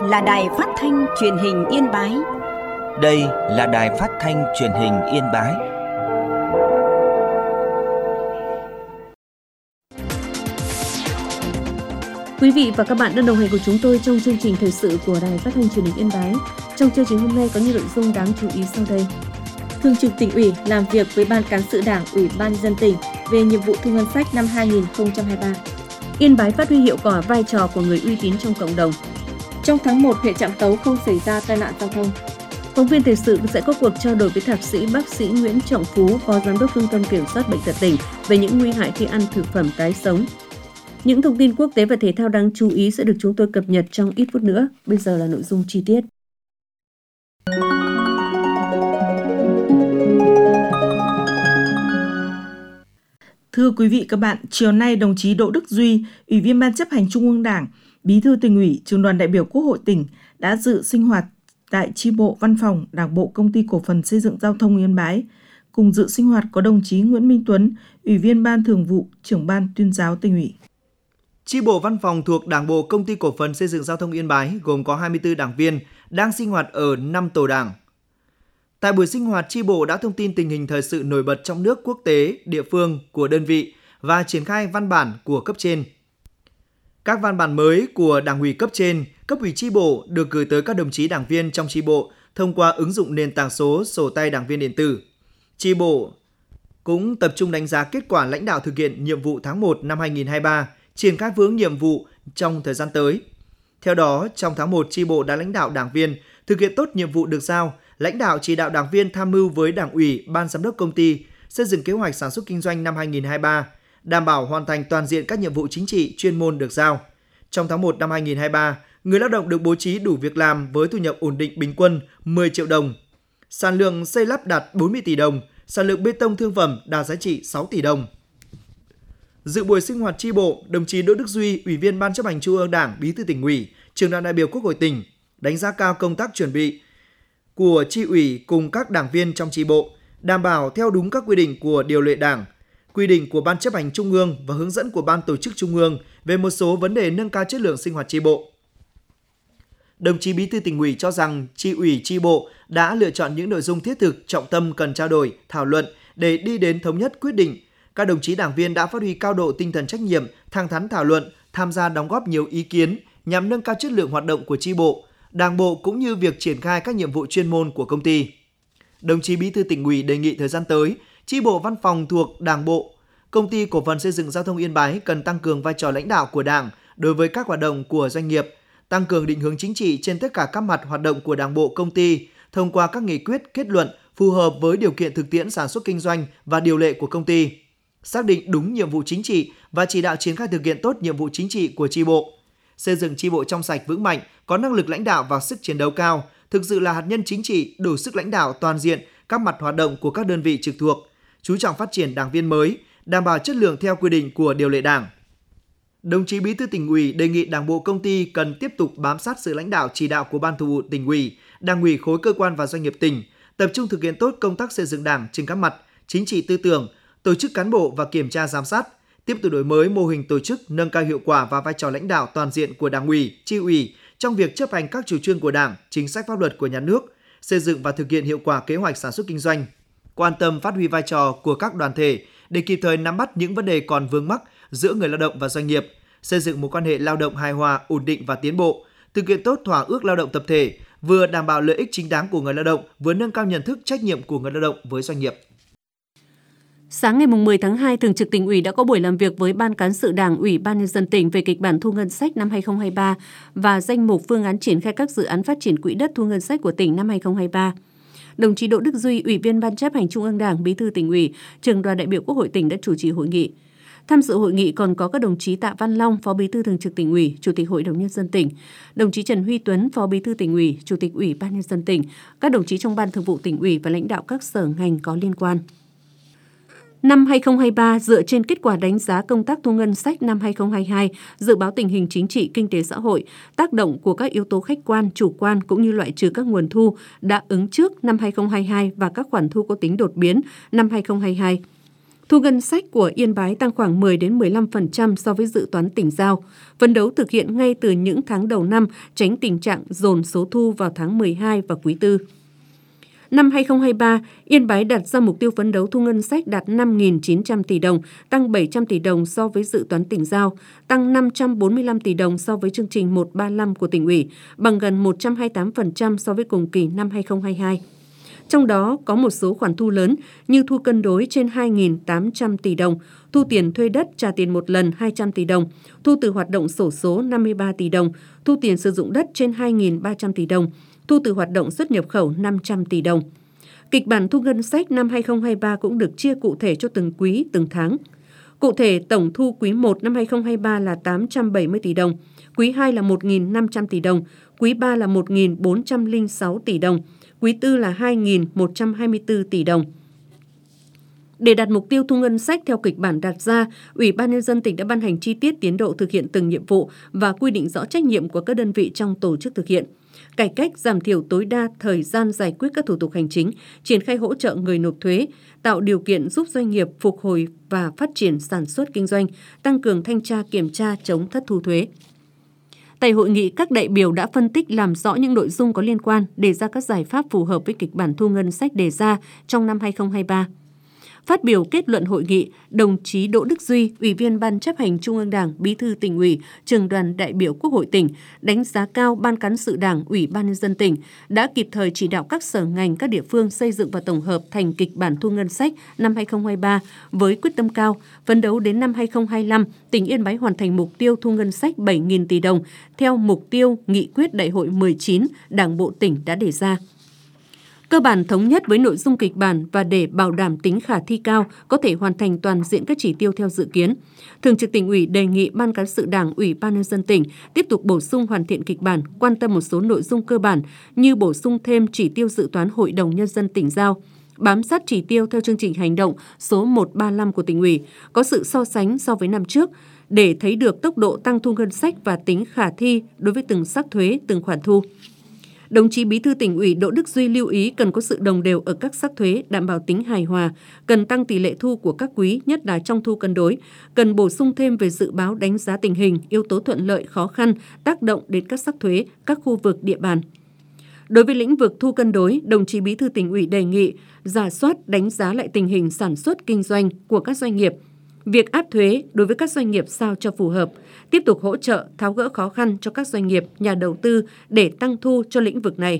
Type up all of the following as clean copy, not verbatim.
là Đài Phát thanh Truyền hình Yên Bái. Đây là Đài Phát thanh Truyền hình Yên Bái. Quý vị và các bạn đang đồng hành cùng chúng tôi trong chương trình thời sự của Đài Phát thanh Truyền hình Yên Bái. Trong chương trình hôm nay có những nội dung đáng chú ý sau đây. Thường trực Tỉnh ủy làm việc với Ban Cán sự Đảng, Ủy ban nhân dân tỉnh về nhiệm vụ thu ngân sách năm 2023. Yên Bái phát huy hiệu quả vai trò của người uy tín trong cộng đồng. Trong tháng 1, huyện Trạm Tấu không xảy ra tai nạn giao thông. Phóng viên thời sự sẽ có cuộc trao đổi với Thạc sĩ bác sĩ Nguyễn Trọng Phú, Phó Giám đốc Trung tâm Kiểm soát Bệnh tật tỉnh về những nguy hại khi ăn thực phẩm tái sống. Những thông tin quốc tế và thể thao đáng chú ý sẽ được chúng tôi cập nhật trong ít phút nữa. Bây giờ là nội dung chi tiết. Thưa quý vị các bạn, chiều nay đồng chí Đỗ Đức Duy, Ủy viên Ban Chấp hành Trung ương Đảng, Bí thư Tỉnh ủy, Trưởng đoàn đại biểu Quốc hội tỉnh đã dự sinh hoạt tại chi bộ Văn phòng Đảng bộ Công ty Cổ phần Xây dựng Giao thông Yên Bái. Cùng dự sinh hoạt có đồng chí Nguyễn Minh Tuấn, Ủy viên Ban Thường vụ, Trưởng ban Tuyên giáo Tỉnh ủy. Chi bộ Văn phòng thuộc Đảng bộ Công ty Cổ phần Xây dựng Giao thông Yên Bái gồm có 24 đảng viên đang sinh hoạt ở 5 tổ đảng. Tại buổi sinh hoạt, chi bộ đã thông tin tình hình thời sự nổi bật trong nước, quốc tế, địa phương của đơn vị và triển khai văn bản của cấp trên. Các văn bản mới của Đảng ủy cấp trên, cấp ủy chi bộ được gửi tới các đồng chí đảng viên trong chi bộ thông qua ứng dụng nền tảng số sổ tay đảng viên điện tử. Chi bộ cũng tập trung đánh giá kết quả lãnh đạo thực hiện nhiệm vụ tháng 1 năm 2023, triển khai phương hướng nhiệm vụ trong thời gian tới. Theo đó, trong tháng 1, chi bộ đã lãnh đạo đảng viên thực hiện tốt nhiệm vụ được giao, lãnh đạo chỉ đạo đảng viên tham mưu với Đảng ủy, Ban giám đốc công ty xây dựng kế hoạch sản xuất kinh doanh năm 2023, đảm bảo hoàn thành toàn diện các nhiệm vụ chính trị, chuyên môn được giao. Trong tháng 1 năm 2023, người lao động được bố trí đủ việc làm với thu nhập ổn định bình quân 10 triệu đồng. Sản lượng xây lắp đạt 40 tỷ đồng, sản lượng bê tông thương phẩm đạt giá trị 6 tỷ đồng. Dự buổi sinh hoạt chi bộ, đồng chí Đỗ Đức Duy, Ủy viên Ban Chấp hành Trung ương Đảng, Bí thư Tỉnh ủy, Trưởng đoàn đại biểu Quốc hội tỉnh, đánh giá cao công tác chuẩn bị của chi ủy cùng các đảng viên trong chi bộ, đảm bảo theo đúng các quy định của điều lệ Đảng, quy định của Ban Chấp hành Trung ương và hướng dẫn của Ban Tổ chức Trung ương về một số vấn đề nâng cao chất lượng sinh hoạt chi bộ. Đồng chí Bí thư Tỉnh ủy cho rằng chi ủy chi bộ đã lựa chọn những nội dung thiết thực, trọng tâm cần trao đổi, thảo luận để đi đến thống nhất quyết định. Các đồng chí đảng viên đã phát huy cao độ tinh thần trách nhiệm, thẳng thắn thảo luận, tham gia đóng góp nhiều ý kiến nhằm nâng cao chất lượng hoạt động của chi bộ, Đảng bộ cũng như việc triển khai các nhiệm vụ chuyên môn của công ty. Đồng chí Bí thư Tỉnh ủy đề nghị thời gian tới, chi bộ văn phòng thuộc Đảng bộ Công ty Cổ phần Xây dựng Giao thông Yên Bái cần tăng cường vai trò lãnh đạo của Đảng đối với các hoạt động của doanh nghiệp, tăng cường định hướng chính trị trên tất cả các mặt hoạt động của Đảng bộ công ty thông qua các nghị quyết, kết luận phù hợp với điều kiện thực tiễn sản xuất kinh doanh và điều lệ của công ty, xác định đúng nhiệm vụ chính trị và chỉ đạo triển khai thực hiện tốt nhiệm vụ chính trị của chi bộ, xây dựng chi bộ trong sạch vững mạnh, có năng lực lãnh đạo và sức chiến đấu cao, thực sự là hạt nhân chính trị, đủ sức lãnh đạo toàn diện các mặt hoạt động của các đơn vị trực thuộc, chú trọng phát triển đảng viên mới, đảm bảo chất lượng theo quy định của điều lệ Đảng. Đồng chí Bí thư Tỉnh ủy đề nghị Đảng bộ công ty cần tiếp tục bám sát sự lãnh đạo chỉ đạo của Ban Thường vụ Tỉnh ủy, Đảng ủy khối cơ quan và doanh nghiệp tỉnh, tập trung thực hiện tốt công tác xây dựng Đảng trên các mặt chính trị tư tưởng, tổ chức cán bộ và kiểm tra giám sát, tiếp tục đổi mới mô hình tổ chức, nâng cao hiệu quả và vai trò lãnh đạo toàn diện của Đảng ủy, chi ủy trong việc chấp hành các chủ trương của Đảng, chính sách pháp luật của nhà nước, xây dựng và thực hiện hiệu quả kế hoạch sản xuất kinh doanh, quan tâm phát huy vai trò của các đoàn thể để kịp thời nắm bắt những vấn đề còn vướng mắc giữa người lao động và doanh nghiệp, xây dựng mối quan hệ lao động hài hòa, ổn định và tiến bộ, thực hiện tốt thỏa ước lao động tập thể, vừa đảm bảo lợi ích chính đáng của người lao động, vừa nâng cao nhận thức trách nhiệm của người lao động với doanh nghiệp. Sáng ngày 10 tháng 2, Thường trực Tỉnh ủy đã có buổi làm việc với Ban Cán sự Đảng, Ủy ban nhân dân tỉnh về kịch bản thu ngân sách năm 2023 và danh mục phương án triển khai các dự án phát triển quỹ đất thu ngân sách của tỉnh năm 2023. Đồng chí Đỗ Đức Duy, Ủy viên Ban Chấp hành Trung ương Đảng, Bí thư Tỉnh ủy, Trưởng đoàn đại biểu Quốc hội tỉnh đã chủ trì hội nghị. Tham dự hội nghị còn có các đồng chí Tạ Văn Long, Phó Bí thư Thường trực Tỉnh ủy, Chủ tịch Hội đồng nhân dân tỉnh, đồng chí Trần Huy Tuấn, Phó Bí thư Tỉnh ủy, Chủ tịch Ủy ban nhân dân tỉnh, các đồng chí trong Ban Thường vụ Tỉnh ủy và lãnh đạo các sở ngành có liên quan. Năm 2023, dựa trên kết quả đánh giá công tác thu ngân sách năm 2022, dự báo tình hình chính trị, kinh tế xã hội, tác động của các yếu tố khách quan, chủ quan cũng như loại trừ các nguồn thu đã ứng trước năm 2022 và các khoản thu có tính đột biến năm 2022. Thu ngân sách của Yên Bái tăng khoảng 10 đến 15% so với dự toán tỉnh giao, phấn đấu thực hiện ngay từ những tháng đầu năm, tránh tình trạng dồn số thu vào tháng 12 và quý tư. Năm 2023, Yên Bái đặt ra mục tiêu phấn đấu thu ngân sách đạt 5.900 tỷ đồng, tăng 700 tỷ đồng so với dự toán tỉnh giao, tăng 545 tỷ đồng so với chương trình 135 của tỉnh ủy, bằng gần 128% so với cùng kỳ năm 2022. Trong đó có một số khoản thu lớn như thu cân đối trên 2.800 tỷ đồng, thu tiền thuê đất trả tiền một lần 200 tỷ đồng, thu từ hoạt động xổ số 53 tỷ đồng, thu tiền sử dụng đất trên 2.300 tỷ đồng, thu từ hoạt động xuất nhập khẩu 500 tỷ đồng. Kịch bản thu ngân sách năm 2023 cũng được chia cụ thể cho từng quý, từng tháng. Cụ thể, tổng thu quý 1 năm 2023 là 870 tỷ đồng, quý 2 là 1.500 tỷ đồng, quý 3 là 1.406 tỷ đồng, quý 4 là 2.124 tỷ đồng. Để đạt mục tiêu thu ngân sách theo kịch bản đặt ra, Ủy ban Nhân dân tỉnh đã ban hành chi tiết tiến độ thực hiện từng nhiệm vụ và quy định rõ trách nhiệm của các đơn vị trong tổ chức thực hiện. Cải cách giảm thiểu tối đa thời gian giải quyết các thủ tục hành chính, triển khai hỗ trợ người nộp thuế, tạo điều kiện giúp doanh nghiệp phục hồi và phát triển sản xuất kinh doanh, tăng cường thanh tra kiểm tra chống thất thu thuế. Tại hội nghị, các đại biểu đã phân tích làm rõ những nội dung có liên quan, đề ra các giải pháp phù hợp với kịch bản thu ngân sách đề ra trong năm 2023. Phát biểu kết luận hội nghị, đồng chí Đỗ Đức Duy, Ủy viên Ban Chấp hành Trung ương Đảng, Bí thư Tỉnh ủy, Trưởng đoàn đại biểu Quốc hội tỉnh, đánh giá cao Ban Cán sự Đảng, Ủy ban Nhân dân tỉnh đã kịp thời chỉ đạo các sở ngành, các địa phương xây dựng và tổng hợp thành kịch bản thu ngân sách năm 2023 với quyết tâm cao, phấn đấu đến năm 2025, tỉnh Yên Bái hoàn thành mục tiêu thu ngân sách 7.000 tỷ đồng theo mục tiêu nghị quyết Đại hội 19 Đảng bộ tỉnh đã đề ra. Cơ bản thống nhất với nội dung kịch bản và để bảo đảm tính khả thi cao, có thể hoàn thành toàn diện các chỉ tiêu theo dự kiến. Thường trực Tỉnh ủy đề nghị Ban Cán sự Đảng, Ủy ban Nhân dân tỉnh tiếp tục bổ sung hoàn thiện kịch bản, quan tâm một số nội dung cơ bản như bổ sung thêm chỉ tiêu dự toán Hội đồng Nhân dân tỉnh giao, bám sát chỉ tiêu theo chương trình hành động số 135 của Tỉnh ủy, có sự so sánh so với năm trước để thấy được tốc độ tăng thu ngân sách và tính khả thi đối với từng sắc thuế, từng khoản thu. Đồng chí Bí thư Tỉnh ủy Đỗ Đức Duy lưu ý cần có sự đồng đều ở các sắc thuế, đảm bảo tính hài hòa, cần tăng tỷ lệ thu của các quý, nhất là trong thu cân đối, cần bổ sung thêm về dự báo đánh giá tình hình, yếu tố thuận lợi, khó khăn, tác động đến các sắc thuế, các khu vực địa bàn. Đối với lĩnh vực thu cân đối, đồng chí Bí thư Tỉnh ủy đề nghị rà soát đánh giá lại tình hình sản xuất kinh doanh của các doanh nghiệp, việc áp thuế đối với các doanh nghiệp sao cho phù hợp, tiếp tục hỗ trợ tháo gỡ khó khăn cho các doanh nghiệp, nhà đầu tư để tăng thu cho lĩnh vực này.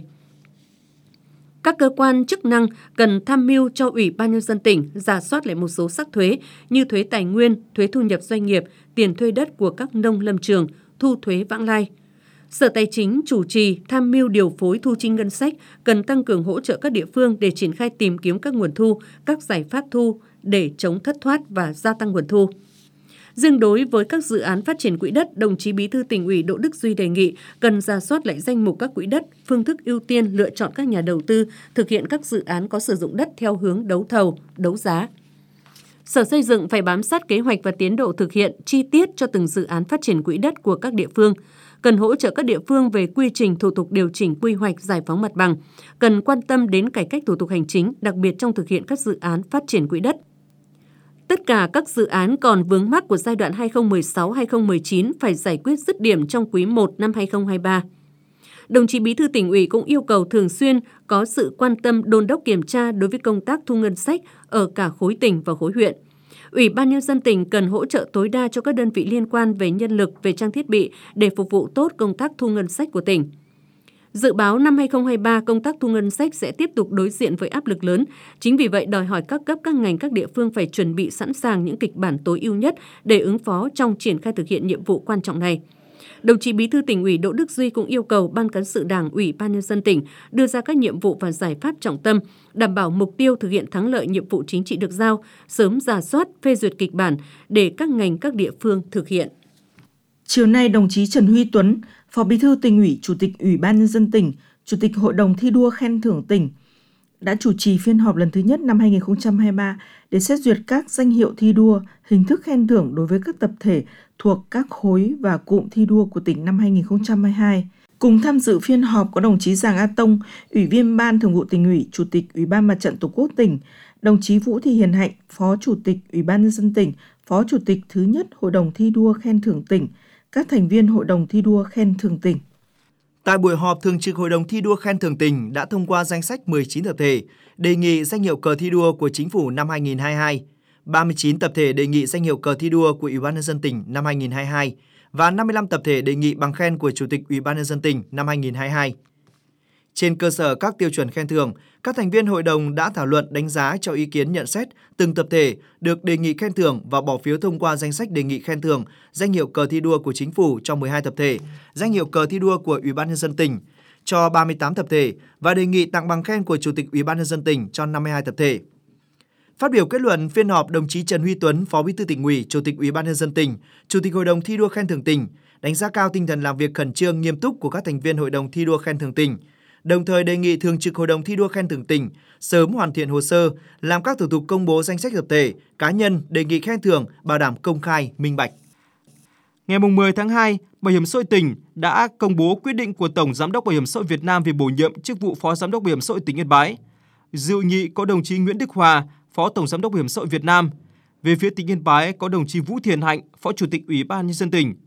Các cơ quan chức năng cần tham mưu cho Ủy ban Nhân dân tỉnh rà soát lại một số sắc thuế như thuế tài nguyên, thuế thu nhập doanh nghiệp, tiền thuê đất của các nông lâm trường, thu thuế vãng lai. Sở Tài chính chủ trì tham mưu điều phối thu chi ngân sách, cần tăng cường hỗ trợ các địa phương để triển khai tìm kiếm các nguồn thu, các giải pháp thu để chống thất thoát và gia tăng nguồn thu. Riêng đối với các dự án phát triển quỹ đất, đồng chí Bí thư Tỉnh ủy Đỗ Đức Duy đề nghị cần rà soát lại danh mục các quỹ đất, phương thức ưu tiên lựa chọn các nhà đầu tư thực hiện các dự án có sử dụng đất theo hướng đấu thầu, đấu giá. Sở Xây dựng phải bám sát kế hoạch và tiến độ thực hiện chi tiết cho từng dự án phát triển quỹ đất của các địa phương, cần hỗ trợ các địa phương về quy trình thủ tục điều chỉnh quy hoạch giải phóng mặt bằng, cần quan tâm đến cải cách thủ tục hành chính, đặc biệt trong thực hiện các dự án phát triển quỹ đất. Tất cả các dự án còn vướng mắc của giai đoạn 2016-2019 phải giải quyết dứt điểm trong quý 1 năm 2023. Đồng chí Bí thư Tỉnh ủy cũng yêu cầu thường xuyên có sự quan tâm đôn đốc kiểm tra đối với công tác thu ngân sách ở cả khối tỉnh và khối huyện. Ủy ban Nhân dân tỉnh cần hỗ trợ tối đa cho các đơn vị liên quan về nhân lực, về trang thiết bị để phục vụ tốt công tác thu ngân sách của tỉnh. Dự báo năm 2023, công tác thu ngân sách sẽ tiếp tục đối diện với áp lực lớn. Chính vì vậy, đòi hỏi các cấp, các ngành, các địa phương phải chuẩn bị sẵn sàng những kịch bản tối ưu nhất để ứng phó trong triển khai thực hiện nhiệm vụ quan trọng này. Đồng chí Bí thư Tỉnh ủy Đỗ Đức Duy cũng yêu cầu Ban Cán sự Đảng, Ủy ban Nhân dân tỉnh đưa ra các nhiệm vụ và giải pháp trọng tâm, đảm bảo mục tiêu thực hiện thắng lợi nhiệm vụ chính trị được giao, sớm rà soát, phê duyệt kịch bản để các ngành, các địa phương thực hiện. Chiều nay, đồng chí Trần Huy Tuấn, Phó Bí thư Tỉnh ủy, Chủ tịch Ủy ban Nhân dân tỉnh, Chủ tịch Hội đồng thi đua khen thưởng tỉnh đã chủ trì phiên họp lần thứ nhất năm 2023 để xét duyệt các danh hiệu thi đua, hình thức khen thưởng đối với các tập thể thuộc các khối và cụm thi đua của tỉnh năm 2022. Cùng tham dự phiên họp có đồng chí Giàng A Tông, Ủy viên Ban Thường vụ Tỉnh ủy, Chủ tịch Ủy ban Mặt trận Tổ quốc tỉnh, đồng chí Vũ Thị Hiền Hạnh, Phó Chủ tịch Ủy ban Nhân dân tỉnh, Phó Chủ tịch thứ nhất Hội đồng thi đua khen thưởng tỉnh, các thành viên Hội đồng thi đua khen thưởng tỉnh. Tại buổi họp, Thường trực Hội đồng thi đua khen thưởng tỉnh đã thông qua danh sách 19 tập thể đề nghị danh hiệu cờ thi đua của Chính phủ năm 2022, 39 tập thể đề nghị danh hiệu cờ thi đua của Ủy ban Nhân dân tỉnh năm 2022 và 55 tập thể đề nghị bằng khen của Chủ tịch Ủy ban Nhân dân tỉnh năm 2022. Trên cơ sở các tiêu chuẩn khen thưởng, các thành viên hội đồng đã thảo luận đánh giá cho ý kiến nhận xét từng tập thể được đề nghị khen thưởng và bỏ phiếu thông qua danh sách đề nghị khen thưởng danh hiệu cờ thi đua của Chính phủ cho 12 tập thể, danh hiệu cờ thi đua của Ủy ban Nhân dân tỉnh cho 38 tập thể và đề nghị tặng bằng khen của Chủ tịch Ủy ban Nhân dân tỉnh cho 52 tập thể. Phát biểu kết luận phiên họp, đồng chí Trần Huy Tuấn, Phó Bí thư Tỉnh ủy, Chủ tịch Ủy ban Nhân dân tỉnh, Chủ tịch Hội đồng thi đua khen thưởng tỉnh đánh giá cao tinh thần làm việc khẩn trương, nghiêm túc của các thành viên Hội đồng thi đua khen thưởng tỉnh, đồng thời đề nghị Thường trực Hội đồng thi đua khen thưởng tỉnh sớm hoàn thiện hồ sơ, làm các thủ tục công bố danh sách tập thể, cá nhân đề nghị khen thưởng bảo đảm công khai, minh bạch. Ngày 10 tháng 2, Bảo hiểm xã hội tỉnh đã công bố quyết định của Tổng Giám đốc Bảo hiểm xã hội Việt Nam về bổ nhiệm chức vụ Phó Giám đốc Bảo hiểm xã hội tỉnh Yên Bái. Dự hội nghị có đồng chí Nguyễn Đức Hòa, Phó Tổng Giám đốc Bảo hiểm xã hội Việt Nam. Về phía tỉnh Yên Bái có đồng chí Vũ Thị Hiền Hạnh, Phó Chủ tịch Ủy ban Nhân dân tỉnh.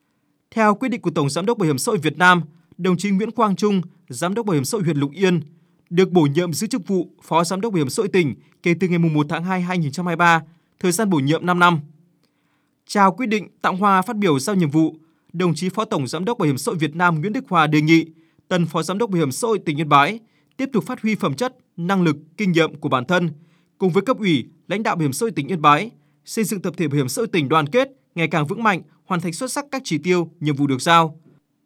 Theo quyết định của Tổng Giám đốc Bảo hiểm xã hội Việt Nam, đồng chí Nguyễn Quang Trung, Giám đốc Bảo hiểm xã hội huyện Lục Yên, được bổ nhiệm giữ chức vụ Phó Giám đốc Bảo hiểm xã hội tỉnh kể từ ngày 1 tháng 2 2023, thời gian bổ nhiệm 5 năm. Trao quyết định tặng hoa phát biểu giao nhiệm vụ, đồng chí Phó Tổng Giám đốc Bảo hiểm xã hội Việt Nam Nguyễn Đức Hòa đề nghị tân Phó Giám đốc Bảo hiểm xã hội tỉnh Yên Bái tiếp tục phát huy phẩm chất, năng lực, kinh nghiệm của bản thân, cùng với cấp ủy, lãnh đạo Bảo hiểm xã hội tỉnh Yên Bái, xây dựng tập thể Bảo hiểm xã hội tỉnh đoàn kết, ngày càng vững mạnh, hoàn thành xuất sắc các chỉ tiêu, nhiệm vụ được giao.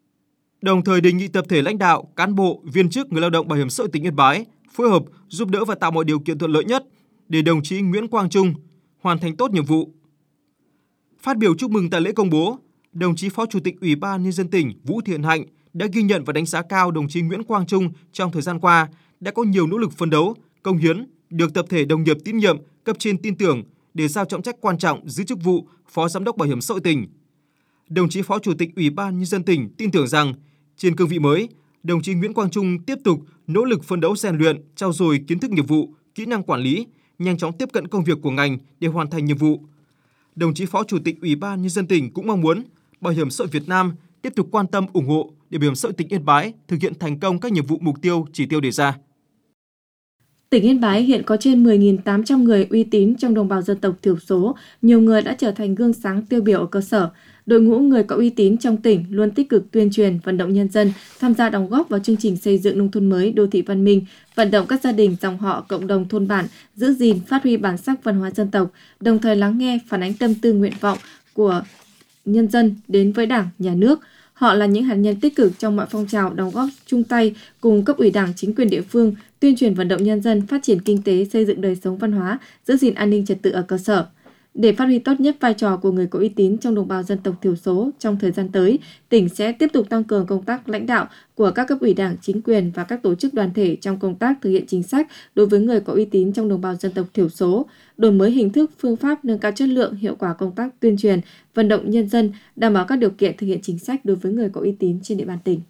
Đồng thời đề nghị tập thể lãnh đạo, cán bộ, viên chức, người lao động Bảo hiểm xã hội tỉnh Yên Bái phối hợp, giúp đỡ và tạo mọi điều kiện thuận lợi nhất để đồng chí Nguyễn Quang Trung hoàn thành tốt nhiệm vụ. Phát biểu chúc mừng tại lễ công bố, đồng chí Phó Chủ tịch Ủy ban Nhân dân tỉnh Vũ Thị Hiền Hạnh đã ghi nhận và đánh giá cao đồng chí Nguyễn Quang Trung trong thời gian qua đã có nhiều nỗ lực phấn đấu, công hiến, được tập thể đồng nghiệp tín nhiệm, cấp trên tin tưởng để giao trọng trách quan trọng giữ chức vụ Phó Giám đốc Bảo hiểm xã hội tỉnh. Đồng chí Phó Chủ tịch Ủy ban Nhân dân tỉnh tin tưởng rằng trên cương vị mới, đồng chí Nguyễn Quang Trung tiếp tục nỗ lực phấn đấu rèn luyện, trau dồi kiến thức nghiệp vụ, kỹ năng quản lý, nhanh chóng tiếp cận công việc của ngành để hoàn thành nhiệm vụ. Đồng chí Phó Chủ tịch Ủy ban Nhân dân tỉnh cũng mong muốn Bảo hiểm xã hội Việt Nam tiếp tục quan tâm ủng hộ để Bảo hiểm xã hội tỉnh Yên Bái thực hiện thành công các nhiệm vụ mục tiêu, chỉ tiêu đề ra. Tỉnh Yên Bái hiện có trên 10.800 người uy tín trong đồng bào dân tộc thiểu số, nhiều người đã trở thành gương sáng tiêu biểu ở cơ sở. Đội ngũ người có uy tín trong tỉnh luôn tích cực tuyên truyền, vận động nhân dân, tham gia đóng góp vào chương trình xây dựng nông thôn mới, đô thị văn minh, vận động các gia đình, dòng họ, cộng đồng thôn bản, giữ gìn, phát huy bản sắc văn hóa dân tộc, đồng thời lắng nghe, phản ánh tâm tư nguyện vọng của nhân dân đến với Đảng, Nhà nước. Họ là những hạt nhân tích cực trong mọi phong trào đóng góp chung tay cùng cấp ủy Đảng, chính quyền địa phương, tuyên truyền vận động nhân dân phát triển kinh tế, xây dựng đời sống văn hóa, giữ gìn an ninh trật tự ở cơ sở. Để phát huy tốt nhất vai trò của người có uy tín trong đồng bào dân tộc thiểu số trong thời gian tới, tỉnh sẽ tiếp tục tăng cường công tác lãnh đạo của các cấp ủy Đảng, chính quyền và các tổ chức đoàn thể trong công tác thực hiện chính sách đối với người có uy tín trong đồng bào dân tộc thiểu số, đổi mới hình thức, phương pháp, nâng cao chất lượng, hiệu quả công tác tuyên truyền, vận động nhân dân, đảm bảo các điều kiện thực hiện chính sách đối với người có uy tín trên địa bàn tỉnh.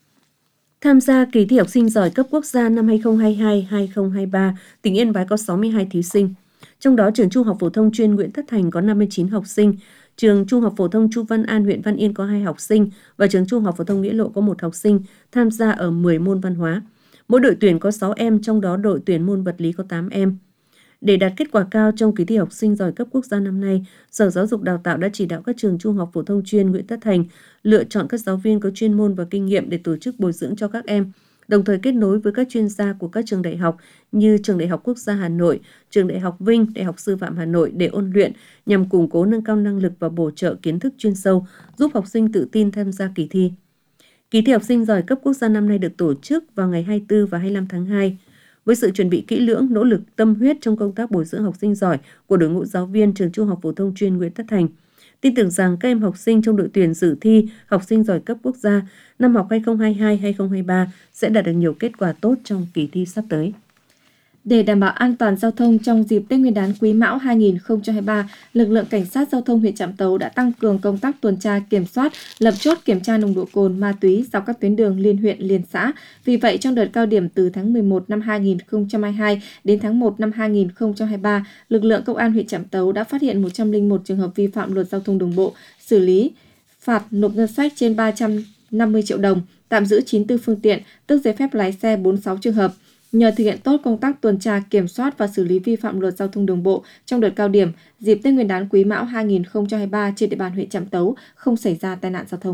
Tham gia kỳ thi học sinh giỏi cấp quốc gia năm 2022-2023, tỉnh Yên Bái có 62 thí sinh. Trong đó, trường Trung học phổ thông chuyên Nguyễn Tất Thành có 59 học sinh, trường Trung học phổ thông Chu Văn An huyện Văn Yên có 2 học sinh và trường Trung học phổ thông Nghĩa Lộ có 1 học sinh tham gia ở 10 môn văn hóa. Mỗi đội tuyển có 6 em, trong đó đội tuyển môn vật lý có 8 em. Để đạt kết quả cao trong kỳ thi học sinh giỏi cấp quốc gia năm nay, Sở Giáo dục Đào tạo đã chỉ đạo các trường Trung học phổ thông chuyên Nguyễn Tất Thành lựa chọn các giáo viên có chuyên môn và kinh nghiệm để tổ chức bồi dưỡng cho các em, đồng thời kết nối với các chuyên gia của các trường đại học như Trường Đại học Quốc gia Hà Nội, Trường Đại học Vinh, Đại học Sư phạm Hà Nội để ôn luyện nhằm củng cố nâng cao năng lực và bổ trợ kiến thức chuyên sâu, giúp học sinh tự tin tham gia kỳ thi. Kỳ thi học sinh giỏi cấp quốc gia năm nay được tổ chức vào ngày 24 và 25 tháng 2. Với sự chuẩn bị kỹ lưỡng, nỗ lực, tâm huyết trong công tác bồi dưỡng học sinh giỏi của đội ngũ giáo viên trường Trung học phổ thông chuyên Nguyễn Tất Thành, tin tưởng rằng các em học sinh trong đội tuyển dự thi học sinh giỏi cấp quốc gia năm học 2022-2023 sẽ đạt được nhiều kết quả tốt trong kỳ thi sắp tới. Để đảm bảo an toàn giao thông trong dịp Tết Nguyên đán Quý Mão 2023, lực lượng cảnh sát giao thông huyện Trạm Tấu đã tăng cường công tác tuần tra kiểm soát, lập chốt kiểm tra nồng độ cồn, ma túy dọc các tuyến đường liên huyện, liên xã. Vì vậy, trong đợt cao điểm từ tháng 11 năm 2022 đến tháng 1 năm 2023, lực lượng công an huyện Trạm Tấu đã phát hiện 101 trường hợp vi phạm luật giao thông đường bộ, xử lý phạt nộp ngân sách trên 350 triệu đồng, tạm giữ 94 phương tiện, tước giấy phép lái xe 46 trường hợp. Nhờ thực hiện tốt công tác tuần tra, kiểm soát và xử lý vi phạm luật giao thông đường bộ trong đợt cao điểm, dịp Tết Nguyên đán Quý Mão 2023 trên địa bàn huyện Trạm Tấu không xảy ra tai nạn giao thông.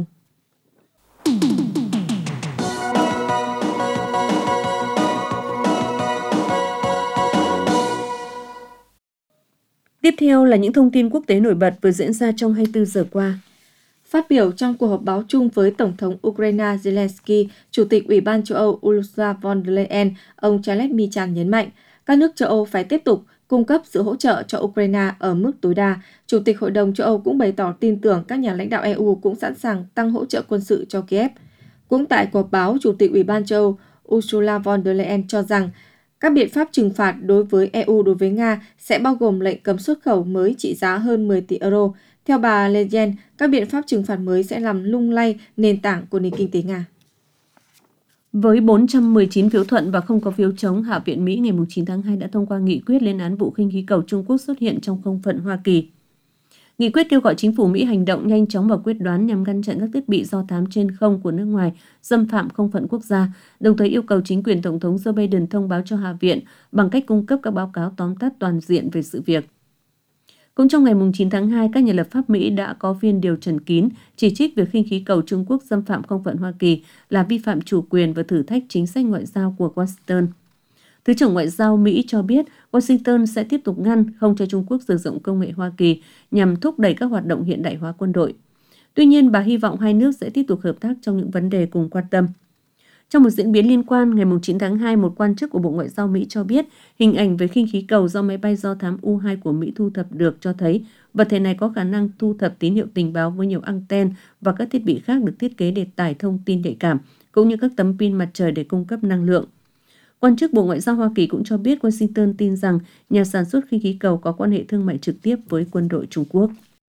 Tiếp theo là những thông tin quốc tế nổi bật vừa diễn ra trong 24 giờ qua. Phát biểu trong cuộc họp báo chung với Tổng thống Ukraine Zelensky, Chủ tịch Ủy ban châu Âu Ursula von der Leyen, ông Charles Michel nhấn mạnh, các nước châu Âu phải tiếp tục cung cấp sự hỗ trợ cho Ukraine ở mức tối đa. Chủ tịch Hội đồng châu Âu cũng bày tỏ tin tưởng các nhà lãnh đạo EU cũng sẵn sàng tăng hỗ trợ quân sự cho Kiev. Cũng tại cuộc họp báo, Chủ tịch Ủy ban châu Âu Ursula von der Leyen cho rằng các biện pháp trừng phạt đối với EU đối với Nga sẽ bao gồm lệnh cấm xuất khẩu mới trị giá hơn 10 tỷ euro. Theo bà Leyen, các biện pháp trừng phạt mới sẽ làm lung lay nền tảng của nền kinh tế Nga. Với 419 phiếu thuận và không có phiếu chống, Hạ viện Mỹ ngày 9 tháng 2 đã thông qua nghị quyết lên án vụ khinh khí cầu Trung Quốc xuất hiện trong không phận Hoa Kỳ. Nghị quyết kêu gọi chính phủ Mỹ hành động nhanh chóng và quyết đoán nhằm ngăn chặn các thiết bị do thám trên không của nước ngoài xâm phạm không phận quốc gia, đồng thời yêu cầu chính quyền Tổng thống Joe Biden thông báo cho Hạ viện bằng cách cung cấp các báo cáo tóm tắt toàn diện về sự việc. Cũng trong ngày 9 tháng 2, các nhà lập pháp Mỹ đã có phiên điều trần kín chỉ trích việc khinh khí cầu Trung Quốc xâm phạm không phận Hoa Kỳ là vi phạm chủ quyền và thử thách chính sách ngoại giao của Washington. Thứ trưởng Ngoại giao Mỹ cho biết Washington sẽ tiếp tục ngăn không cho Trung Quốc sử dụng công nghệ Hoa Kỳ nhằm thúc đẩy các hoạt động hiện đại hóa quân đội. Tuy nhiên, bà hy vọng hai nước sẽ tiếp tục hợp tác trong những vấn đề cùng quan tâm. Trong một diễn biến liên quan, ngày 9 tháng 2, một quan chức của Bộ Ngoại giao Mỹ cho biết hình ảnh về khinh khí cầu do máy bay do thám U-2 của Mỹ thu thập được cho thấy vật thể này có khả năng thu thập tín hiệu tình báo với nhiều anten và các thiết bị khác được thiết kế để tải thông tin nhạy cảm, cũng như các tấm pin mặt trời để cung cấp năng lượng. Quan chức Bộ Ngoại giao Hoa Kỳ cũng cho biết Washington tin rằng nhà sản xuất khinh khí cầu có quan hệ thương mại trực tiếp với quân đội Trung Quốc.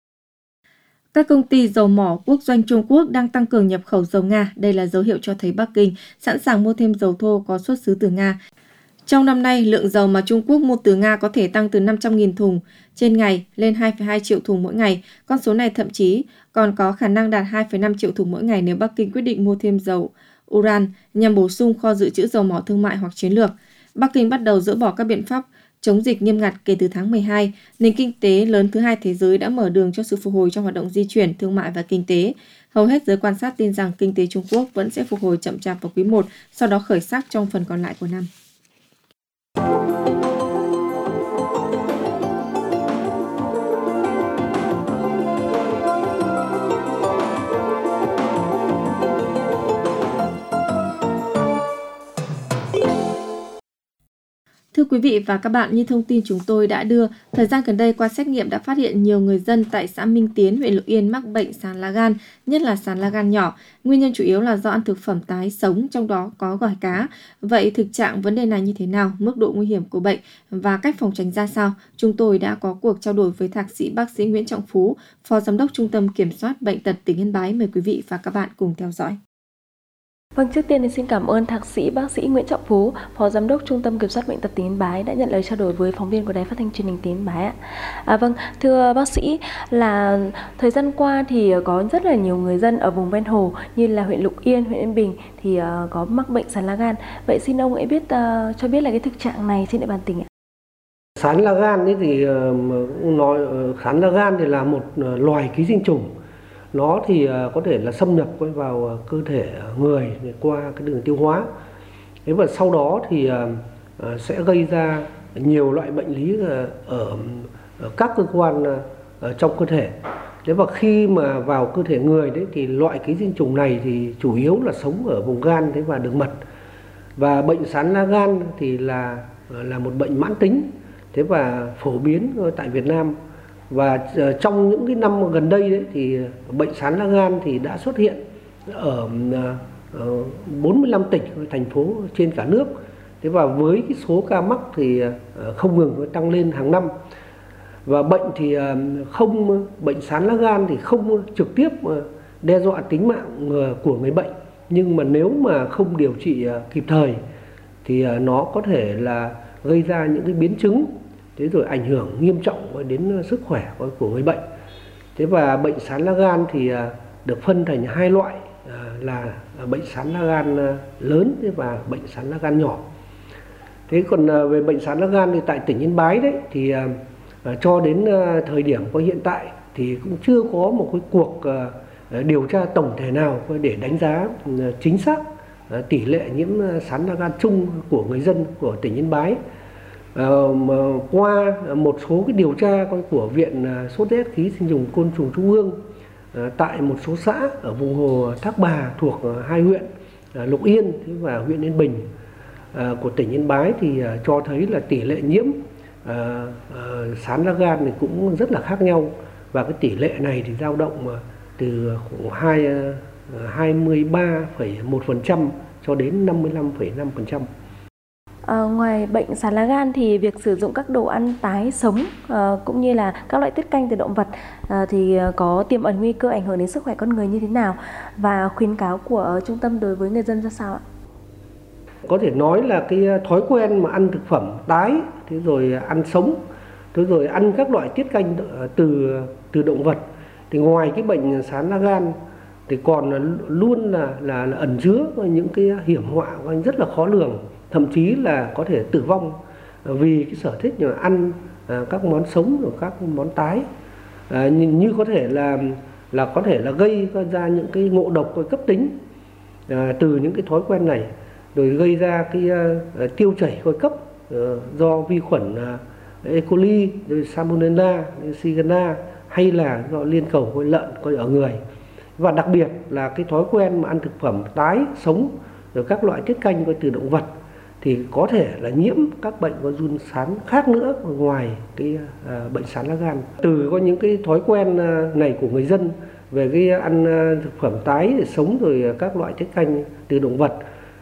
Các công ty dầu mỏ quốc doanh Trung Quốc đang tăng cường nhập khẩu dầu Nga. Đây là dấu hiệu cho thấy Bắc Kinh sẵn sàng mua thêm dầu thô có xuất xứ từ Nga. Trong năm nay, lượng dầu mà Trung Quốc mua từ Nga có thể tăng từ 500.000 thùng trên ngày lên 2,2 triệu thùng mỗi ngày. Con số này thậm chí còn có khả năng đạt 2,5 triệu thùng mỗi ngày nếu Bắc Kinh quyết định mua thêm dầu Uran nhằm bổ sung kho dự trữ dầu mỏ thương mại hoặc chiến lược. Bắc Kinh bắt đầu dỡ bỏ các biện pháp chống dịch nghiêm ngặt kể từ tháng 12, nền kinh tế lớn thứ hai thế giới đã mở đường cho sự phục hồi trong hoạt động di chuyển, thương mại và kinh tế. Hầu hết giới quan sát tin rằng kinh tế Trung Quốc vẫn sẽ phục hồi chậm chạp vào quý 1, sau đó khởi sắc trong phần còn lại của năm. Thưa quý vị và các bạn, như thông tin chúng tôi đã đưa, thời gian gần đây qua xét nghiệm đã phát hiện nhiều người dân tại xã Minh Tiến, huyện Lục Yên mắc bệnh sán lá gan, nhất là sán lá gan nhỏ. Nguyên nhân chủ yếu là do ăn thực phẩm tái sống, trong đó có gỏi cá. Vậy thực trạng vấn đề này như thế nào, mức độ nguy hiểm của bệnh và cách phòng tránh ra sao? Chúng tôi đã có cuộc trao đổi với Thạc sĩ bác sĩ Nguyễn Trọng Phú, Phó Giám đốc Trung tâm Kiểm soát Bệnh tật tỉnh Yên Bái. Mời quý vị và các bạn cùng theo dõi. Vâng, trước tiên thì xin cảm ơn Thạc sĩ bác sĩ Nguyễn Trọng Phú, Phó Giám đốc Trung tâm Kiểm soát Bệnh tật tỉnh Yên Bái đã nhận lời trao đổi với phóng viên của Đài Phát thanh Truyền hình tỉnh Yên Bái ạ. Vâng, thưa bác sĩ, là thời gian qua thì có rất là nhiều người dân ở vùng ven hồ như là huyện Lục Yên, huyện Yên Bình thì có mắc bệnh sán lá gan. Vậy xin ông ấy cho biết là cái thực trạng này trên địa bàn tỉnh ạ. Sán lá gan ấy thì sán lá gan thì là một loài ký sinh trùng. Nó thì có thể là xâm nhập vào cơ thể người qua cái đường tiêu hóa. Thế và sau đó thì sẽ gây ra nhiều loại bệnh lý ở các cơ quan trong cơ thể. Thế và khi mà vào cơ thể người đấy thì loại ký sinh trùng này thì chủ yếu là sống ở vùng gan và đường mật. Và bệnh sán lá gan thì là một bệnh mãn tính. Thế và phổ biến tại Việt Nam. Và trong những cái năm gần đây đấy thì bệnh sán lá gan thì đã xuất hiện ở 45 tỉnh thành phố trên cả nước. Thế và với cái số ca mắc thì không ngừng tăng lên hàng năm. Và bệnh thì bệnh sán lá gan thì không trực tiếp đe dọa tính mạng của người bệnh, nhưng mà nếu mà không điều trị kịp thời thì nó có thể là gây ra những cái biến chứng, thế rồi ảnh hưởng nghiêm trọng đến sức khỏe của người bệnh. Thế và bệnh sán lá gan thì được phân thành hai loại là bệnh sán lá gan lớn và bệnh sán lá gan nhỏ. Thế còn về bệnh sán lá gan thì tại tỉnh Yên Bái đấy thì cho đến thời điểm có hiện tại thì cũng chưa có một cái cuộc điều tra tổng thể nào để đánh giá chính xác tỷ lệ nhiễm sán lá gan chung của người dân của tỉnh Yên Bái. Qua một số cái điều tra của Viện Sốt rét khí sinh trùng côn trùng Trung ương tại một số xã ở vùng hồ Thác Bà thuộc hai huyện Lục Yên và huyện Yên Bình của tỉnh Yên Bái thì cho thấy là tỷ lệ nhiễm sán lá gan thì cũng rất là khác nhau, và cái tỷ lệ này thì dao động từ 23,1% cho đến 55,5%. Ngoài bệnh sán lá gan thì việc sử dụng các đồ ăn tái sống cũng như là các loại tiết canh từ động vật thì có tiềm ẩn nguy cơ ảnh hưởng đến sức khỏe con người như thế nào, và khuyến cáo của trung tâm đối với người dân ra sao ạ? Có thể nói là cái thói quen mà ăn thực phẩm tái, thế rồi ăn sống, thế rồi ăn các loại tiết canh từ động vật thì ngoài cái bệnh sán lá gan thì còn luôn là ẩn chứa những cái hiểm họa rất là khó lường, thậm chí là có thể tử vong vì cái sở thích ăn các món sống rồi các món tái, như có thể là gây ra những cái ngộ độc cấp tính từ những cái thói quen này, rồi gây ra cái tiêu chảy cấp do vi khuẩn E. coli, rồi Salmonella, Shigella, hay là do liên cầu lợn ở người. Và đặc biệt là cái thói quen mà ăn thực phẩm tái sống rồi các loại tiết canh từ động vật thì có thể là nhiễm các bệnh giun sán khác nữa ngoài cái bệnh sán lá gan. Từ có những cái thói quen này của người dân về cái ăn thực phẩm tái để sống rồi các loại tiết canh từ động vật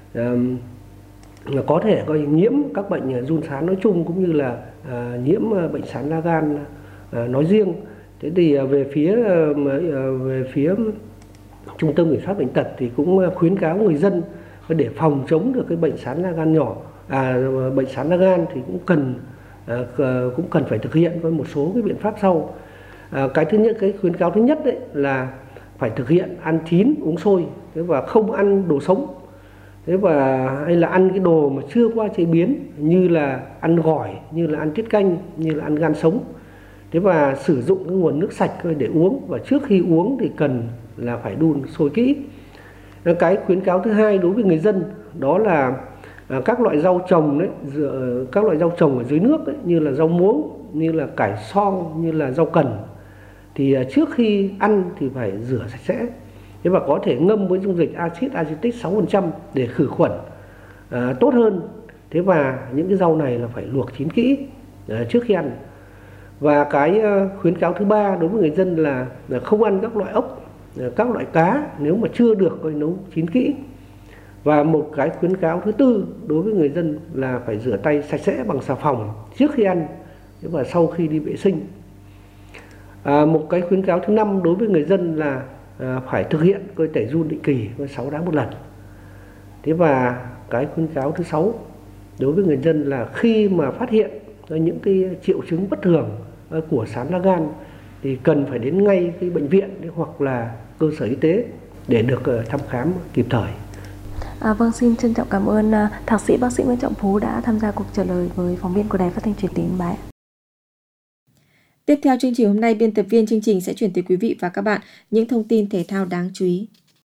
có thể nhiễm các bệnh giun sán nói chung cũng như là nhiễm bệnh sán lá gan nói riêng. Thế thì về phía Trung tâm Kiểm soát Bệnh tật thì cũng khuyến cáo người dân để phòng chống được cái bệnh sán lá gan bệnh sán lá gan thì cũng cần phải thực hiện với một số cái biện pháp sau. Cái thứ nhất, cái khuyến cáo thứ nhất đấy là phải thực hiện ăn chín uống sôi, và không ăn đồ sống. Hay là ăn cái đồ mà chưa qua chế biến như là ăn gỏi, như là ăn tiết canh, như là ăn gan sống. Và sử dụng cái nguồn nước sạch để uống, và trước khi uống thì cần là phải đun sôi kỹ. Cái khuyến cáo thứ hai đối với người dân đó là các loại rau trồng ở dưới nước ấy, như là rau muống, như là cải xoong, như là rau cần thì trước khi ăn thì phải rửa sạch sẽ. Và có thể ngâm với dung dịch axit acetic 6% để khử khuẩn tốt hơn. Và những cái rau này là phải luộc chín kỹ trước khi ăn. Và cái khuyến cáo thứ ba đối với người dân là không ăn các loại ốc, các loại cá nếu mà chưa được nấu chín kỹ. Và một cái khuyến cáo thứ tư đối với người dân là phải rửa tay sạch sẽ bằng xà phòng trước khi ăn và sau khi đi vệ sinh. Một cái khuyến cáo thứ năm đối với người dân là phải thực hiện tẩy giun định kỳ 6 tháng một lần. Và cái khuyến cáo thứ 6 đối với người dân là khi mà phát hiện những cái triệu chứng bất thường của sán lá gan thì cần phải đến ngay cái bệnh viện hoặc là cơ sở y tế để được thăm khám kịp thời. Vâng, xin trân trọng cảm ơn Thạc sĩ bác sĩ Nguyễn Trọng Phú đã tham gia cuộc trả lời với phóng viên của Đài Phát thanh Truyền hình Yên Bái. Tiếp theo chương trình hôm nay, biên tập viên chương trình sẽ chuyển tới quý vị và các bạn những thông tin thể thao đáng chú ý.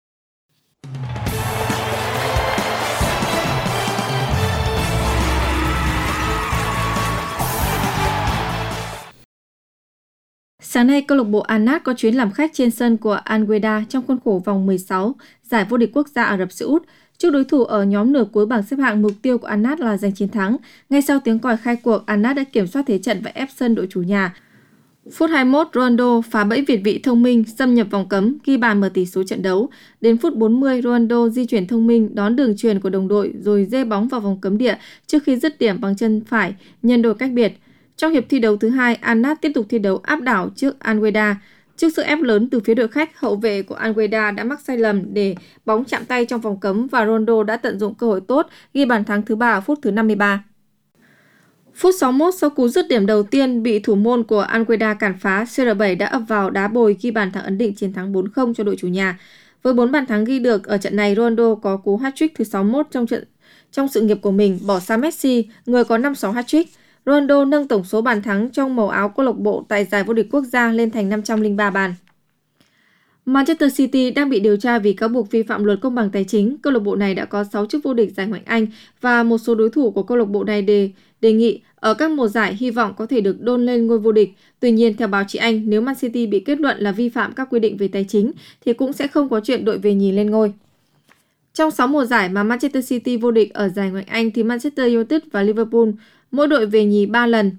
Sáng nay, câu lạc bộ Al-Nassr có chuyến làm khách trên sân của Al-Wehda trong khuôn khổ vòng 16 giải vô địch quốc gia Ả Rập Xê Út. Trước đối thủ ở nhóm nửa cuối bảng xếp hạng, mục tiêu của Al-Nassr là giành chiến thắng. Ngay sau tiếng còi khai cuộc, Al-Nassr đã kiểm soát thế trận và ép sân đội chủ nhà. Phút 21, Ronaldo phá bẫy việt vị thông minh, xâm nhập vòng cấm, ghi bàn mở tỷ số trận đấu. Đến phút 40, Ronaldo di chuyển thông minh, đón đường chuyền của đồng đội rồi dê bóng vào vòng cấm địa trước khi dứt điểm bằng chân phải, nhân đôi cách biệt. Trong hiệp thi đấu thứ hai, Al-Nassr tiếp tục thi đấu áp đảo trước Al-Wehda. Trước sức ép lớn từ phía đội khách, hậu vệ của Al-Wehda đã mắc sai lầm để bóng chạm tay trong vòng cấm và Ronaldo đã tận dụng cơ hội tốt, ghi bàn thắng thứ 3 ở phút thứ 53. Phút 61, sau cú dứt điểm đầu tiên bị thủ môn của Al-Wehda cản phá, CR7 đã ập vào đá bồi ghi bàn thắng ấn định chiến thắng 4-0 cho đội chủ nhà. Với 4 bàn thắng ghi được ở trận này, Ronaldo có cú hat-trick thứ 61 trong sự nghiệp của mình, bỏ xa Messi, người có 56 hat-trick. Ronaldo nâng tổng số bàn thắng trong màu áo câu lạc bộ tại giải vô địch quốc gia lên thành 503 bàn. Manchester City đang bị điều tra vì cáo buộc vi phạm luật công bằng tài chính. Câu lạc bộ này đã có 6 chức vô địch giải Ngoại hạng Anh và một số đối thủ của câu lạc bộ này đề nghị ở các mùa giải hy vọng có thể được đôn lên ngôi vô địch. Tuy nhiên, theo báo chí Anh, nếu Man City bị kết luận là vi phạm các quy định về tài chính thì cũng sẽ không có chuyện đội về nhì lên ngôi. Trong 6 mùa giải mà Manchester City vô địch ở giải Ngoại hạng Anh thì Manchester United và Liverpool mỗi đội về nhì 3 lần.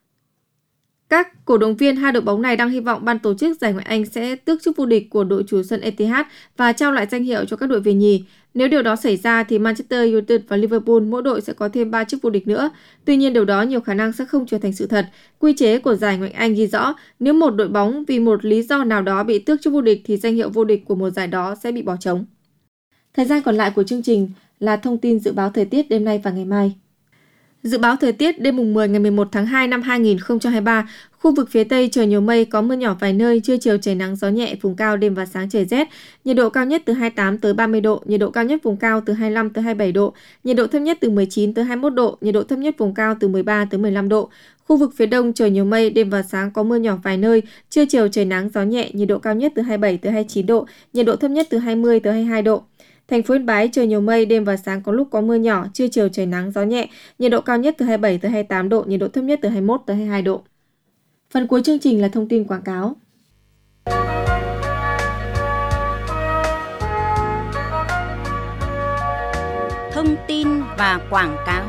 Các cổ động viên hai đội bóng này đang hy vọng ban tổ chức giải Ngoại hạng Anh sẽ tước chức vô địch của đội chủ sân Etihad và trao lại danh hiệu cho các đội về nhì. Nếu điều đó xảy ra thì Manchester United và Liverpool mỗi đội sẽ có thêm 3 chức vô địch nữa. Tuy nhiên điều đó nhiều khả năng sẽ không trở thành sự thật. Quy chế của giải Ngoại hạng Anh ghi rõ nếu một đội bóng vì một lý do nào đó bị tước chức vô địch thì danh hiệu vô địch của mùa giải đó sẽ bị bỏ trống. Thời gian còn lại của chương trình là thông tin dự báo thời tiết đêm nay và ngày mai. Dự báo thời tiết đêm mùng 10 ngày 11 tháng 2 năm 2023, khu vực phía Tây trời nhiều mây, có mưa nhỏ vài nơi, trưa chiều trời nắng gió nhẹ, vùng cao đêm và sáng trời rét, nhiệt độ cao nhất từ 28 tới 30 độ, nhiệt độ cao nhất vùng cao từ 25 tới 27 độ, nhiệt độ thấp nhất từ 19 tới 21 độ, nhiệt độ thấp nhất vùng cao từ 13 tới 15 độ. Khu vực phía Đông trời nhiều mây, đêm và sáng có mưa nhỏ vài nơi, trưa chiều trời nắng gió nhẹ, nhiệt độ cao nhất từ 27 tới 29 độ, nhiệt độ thấp nhất từ 20 tới 22 độ. Thành phố Yên Bái trời nhiều mây, đêm và sáng có lúc có mưa nhỏ, trưa chiều trời nắng gió nhẹ, nhiệt độ cao nhất từ 27 tới 28 độ, nhiệt độ thấp nhất từ 21 tới 22 độ. Phần cuối chương trình là thông tin quảng cáo. Thông tin và quảng cáo.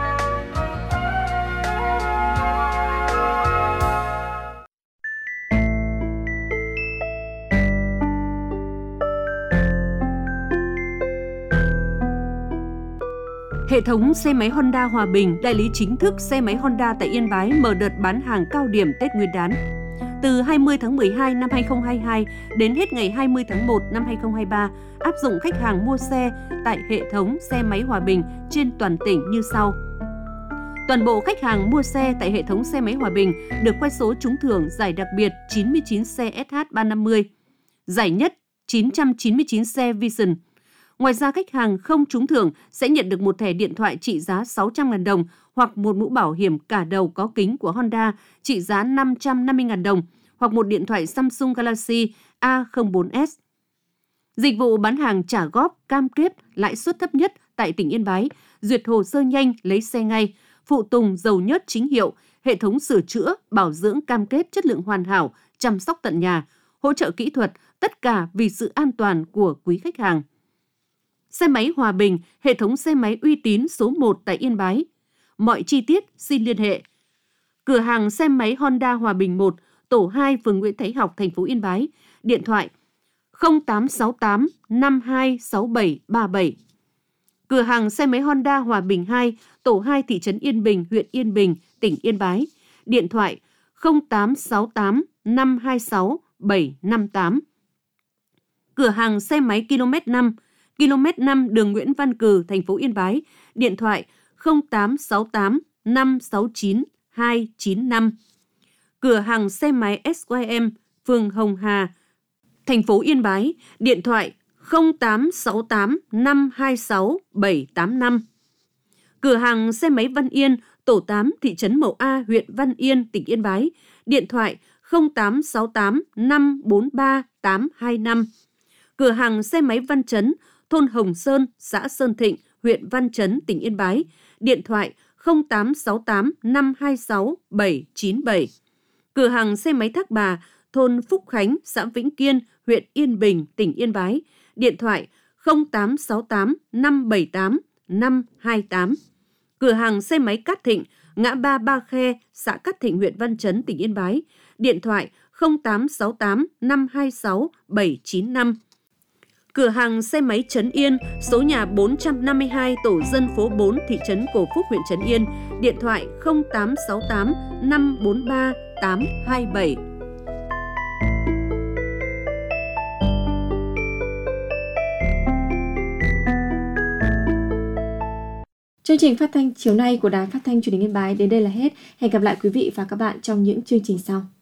Hệ thống xe máy Honda Hòa Bình, đại lý chính thức xe máy Honda tại Yên Bái mở đợt bán hàng cao điểm Tết Nguyên đán. Từ 20 tháng 12 năm 2022 đến hết ngày 20 tháng 1 năm 2023, áp dụng khách hàng mua xe tại hệ thống xe máy Hòa Bình trên toàn tỉnh như sau. Toàn bộ khách hàng mua xe tại hệ thống xe máy Hòa Bình được khoe số trúng thưởng giải đặc biệt 99 xe SH350, giải nhất 999 xe Vision. Ngoài ra, khách hàng không trúng thưởng sẽ nhận được một thẻ điện thoại trị giá 600.000 đồng hoặc một mũ bảo hiểm cả đầu có kính của Honda trị giá 550.000 đồng hoặc một điện thoại Samsung Galaxy A04s. Dịch vụ bán hàng trả góp, cam kết lãi suất thấp nhất tại tỉnh Yên Bái, duyệt hồ sơ nhanh lấy xe ngay, phụ tùng dầu nhớt chính hiệu, hệ thống sửa chữa, bảo dưỡng cam kết chất lượng hoàn hảo, chăm sóc tận nhà, hỗ trợ kỹ thuật, tất cả vì sự an toàn của quý khách hàng. Xe máy Hòa Bình, hệ thống xe máy uy tín số 1 tại Yên Bái. Mọi chi tiết xin liên hệ. Cửa hàng xe máy Honda Hòa Bình 1, tổ 2, phường Nguyễn Thái Học, thành phố Yên Bái. Điện thoại 0868 526737. Cửa hàng xe máy Honda Hòa Bình 2, tổ 2, thị trấn Yên Bình, huyện Yên Bình, tỉnh Yên Bái. Điện thoại 0868 526 758. Cửa hàng xe máy km 5 đường Nguyễn Văn Cừ, thành phố Yên Bái, điện thoại 0868 569 295. Cửa hàng xe máy SYM, phường Hồng Hà, thành phố Yên Bái, điện thoại 0868 526 785. Cửa hàng xe máy Văn Yên, tổ 8, thị trấn Mậu A, huyện Văn Yên, tỉnh Yên Bái, điện thoại 0868 543 825. Cửa hàng xe máy Văn Chấn, thôn Hồng Sơn, xã Sơn Thịnh, huyện Văn Chấn, tỉnh Yên Bái, điện thoại 0868 526 797. Cửa hàng xe máy Thác Bà, thôn Phúc Khánh, xã Vĩnh Kiên, huyện Yên Bình, tỉnh Yên Bái, điện thoại 0868 578 528. Cửa hàng xe máy Cát Thịnh, ngã ba Ba Khe, xã Cát Thịnh, huyện Văn Chấn, tỉnh Yên Bái. Điện thoại 0868 526 795. Cửa hàng xe máy Trấn Yên, số nhà 452, tổ dân phố 4, thị trấn Cổ Phúc, huyện Trấn Yên. Điện thoại 0868 543 827. Chương trình phát thanh chiều nay của Đài Phát thanh Truyền hình Yên Bái đến đây là hết. Hẹn gặp lại quý vị và các bạn trong những chương trình sau.